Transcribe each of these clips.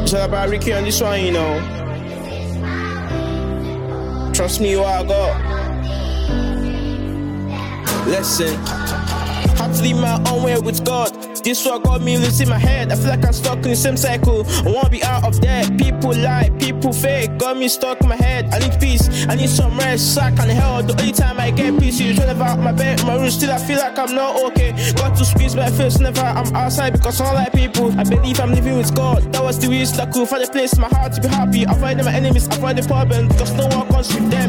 It's all about Ricky on this one, you know. Trust me, what I got. Listen, had to leave my own way with God. This what got me loose in my head. I feel like I'm stuck in the same cycle. I wanna be out of there. People lie, people fake. Got me stuck in my head. I need peace, I need some rest. So I can help. The only time I get peace is whenever out my bed, my room. Still I feel like I'm not okay. Got to squeeze my face whenever I'm outside because I don't like people. I believe I'm living with God. That was the reason I could find a place in my heart to be happy. Avoid my enemies, avoid the problem because no one comes with them.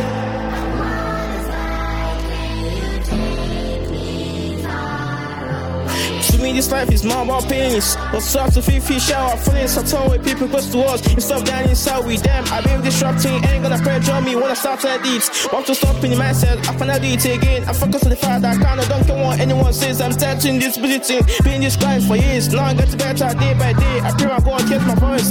To me, this life is more about pains. But start to feel shower feelings. I told with people close to us. And stuff down inside with them. I've been disrupting, ain't gonna pressure me when I start to edit. Want to stop in the mindset, I finna do it again. I focus on the fact that I kinda don't care what anyone says. I'm touching this bulletin, been this grind for years. Now I get better day by day. I pray my God catch my voice.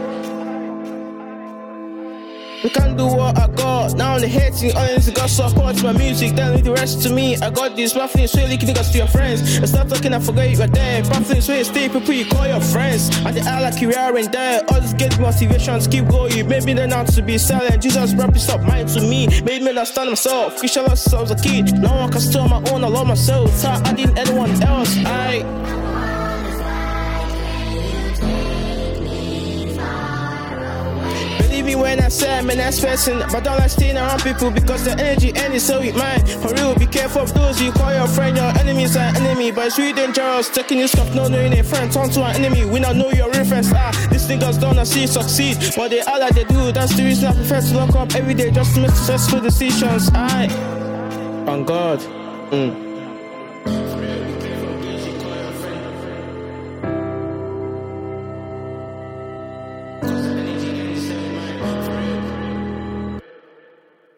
We can't do what I got. Now I'm the hating, all I need to got support my music, then leave the rest to me. I got this baffling sweet leaking niggas to your friends. I start talking, I forget you are there. Baffling sweet, stay people you call your friends. And they act like you aren't there. All this get motivation to keep going. Made me learn how to be silent. Jesus brought peace up mind to me. Made me understand myself. Christian lost since I was a kid. No one can steal my own, I love myself. So I didn't anyone else. Believe me when I say I'm an ass person, but don't like staying around people because the energy ends so with mine. For real, be careful of those you call your friend. Your enemies are enemy, but it's really dangerous. Taking your stuff, not knowing a friend, turn to an enemy. We not know your real friends. These niggas don't see succeed, but they all like they do. That's the reason I prefer to lock up every day just to make successful decisions. On God.